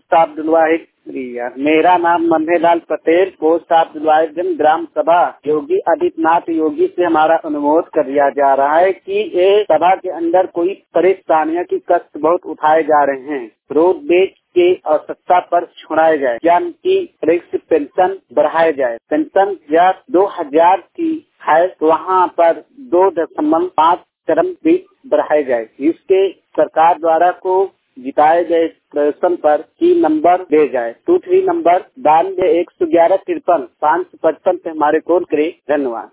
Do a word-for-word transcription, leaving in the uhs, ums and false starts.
Post Abdul वाहिद प्रिया। मेरा नाम Manhelal Patel, post Abdul Wahid, gram sabha Yogi Adityanath Yogi से हमारा अनुरोध कर दिया जा रहा है कि ये सभा के अंदर कोई परेशानियां की कष्ट बहुत उठाए जा रहे हैं। रोड बेच के आवश्यकता पर छुड़ाए जाए, यानी कि पेंशन बढ़ाए जाए। पेंशन या दो हजार की है तो वहाँ पर दो दशमलव पाँच चरम भी बढ़ाए जाए। इसके सरकार द्वारा को जिताए गए प्रदर्शन पर की नंबर दे जाए। टू थ्री नंबर बानवे एक सौ ग्यारह तिरपन पाँच सौ पचपन से हमारे कॉल करे। धन्यवाद।